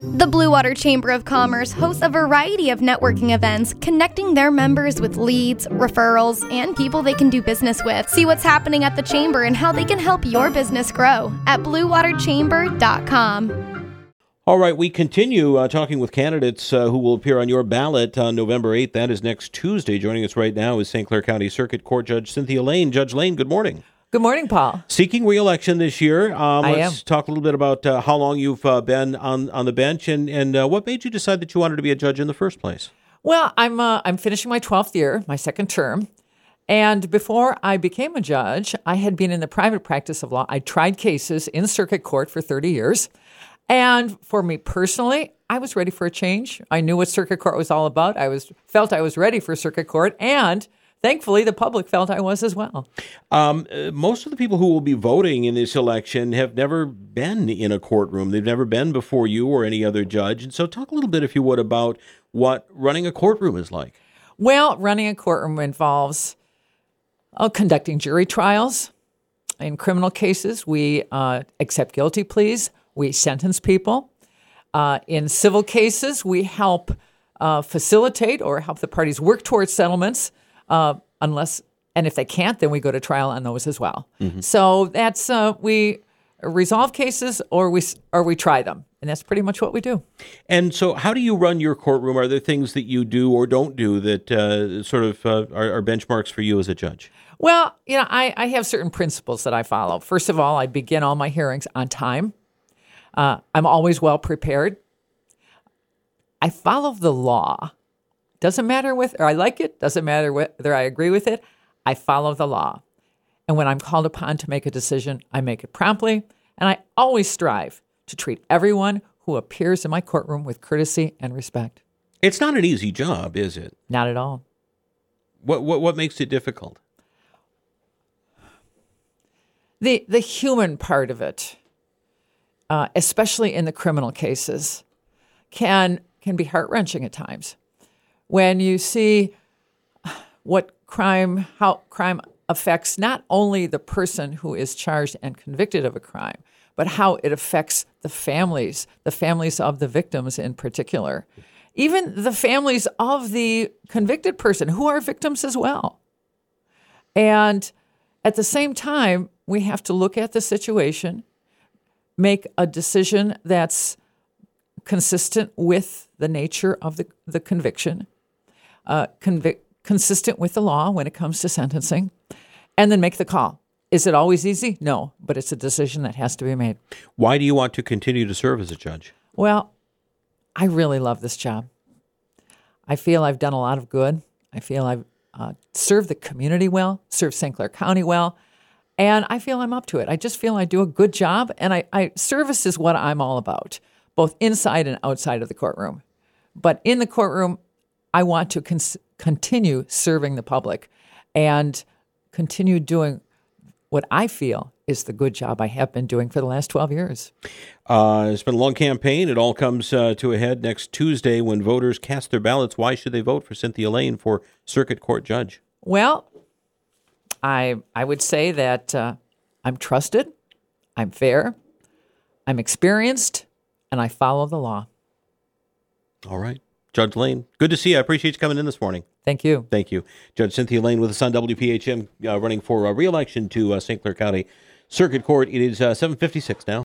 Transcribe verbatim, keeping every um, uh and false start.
The Blue Water Chamber of Commerce hosts a variety of networking events, connecting their members with leads, referrals, and people they can do business with. See what's happening at the Chamber and how they can help your business grow at blue water chamber dot com. All right, we continue uh, talking with candidates uh, who will appear on your ballot on November eighth. That is next Tuesday. Joining us right now is Saint Clair County Circuit Court Judge Cynthia Lane. Judge Lane, good morning. Good morning, Paul. Seeking re-election this year. Um, I let's am. talk a little bit about uh, how long you've uh, been on, on the bench and, and uh, what made you decide that you wanted to be a judge in the first place? Well, I'm uh, I'm finishing my twelfth year, my second term. And before I became a judge, I had been in the private practice of law. I tried cases in circuit court for thirty years. And for me personally, I was ready for a change. I knew what circuit court was all about. I was felt I was ready for circuit court, and thankfully, the public felt I was as well. Um, uh, most of the people who will be voting in this election have never been in a courtroom. They've never been before you or any other judge. And so talk a little bit, if you would, about what running a courtroom is like. Well, running a courtroom involves uh, conducting jury trials. In criminal cases, we uh, accept guilty pleas. We sentence people. Uh, in civil cases, we help uh, facilitate or help the parties work towards settlements. Uh, unless, and if they can't, then we go to trial on those as well. Mm-hmm. So that's, uh, we resolve cases or we, or we try them. And that's pretty much what we do. And so how do you run your courtroom? Are there things that you do or don't do that uh, sort of uh, are, are benchmarks for you as a judge? Well, you know, I, I have certain principles that I follow. First of all, I begin all my hearings on time. Uh, I'm always well prepared. I follow the law. Doesn't matter whether I like it, doesn't matter whether I agree with it, I follow the law. And when I'm called upon to make a decision, I make it promptly, and I always strive to treat everyone who appears in my courtroom with courtesy and respect. It's not an easy job, is it? Not at all. What what what makes it difficult? The the human part of it, uh, especially in the criminal cases, can can be heart-wrenching at times. When you see what crime, how crime affects not only the person who is charged and convicted of a crime, but how it affects the families, the families of the victims in particular, even the families of the convicted person who are victims as well. And at the same time, we have to look at the situation, make a decision that's consistent with the nature of the, the conviction, Uh, convic- consistent with the law when it comes to sentencing, and then make the call. Is it always easy? No, but it's a decision that has to be made. Why do you want to continue to serve as a judge? Well, I really love this job. I feel I've done a lot of good. I feel I've uh, served the community well, served Saint Clair County well, and I feel I'm up to it. I just feel I do a good job, and I, I service is what I'm all about, both inside and outside of the courtroom. But in the courtroom, I want to con- continue serving the public and continue doing what I feel is the good job I have been doing for the last twelve years. Uh, it's been a long campaign. It all comes uh, to a head next Tuesday when voters cast their ballots. Why should they vote for Cynthia Lane for Circuit Court Judge? Well, I I would say that uh, I'm trusted, I'm fair, I'm experienced, and I follow the law. All right. Judge Lane, good to see you. I appreciate you coming in this morning. Thank you. Thank you. Judge Cynthia Lane with us on W P H M, uh, running for uh, re-election to uh, Saint Clair County Circuit Court. It is uh, seven fifty-six now.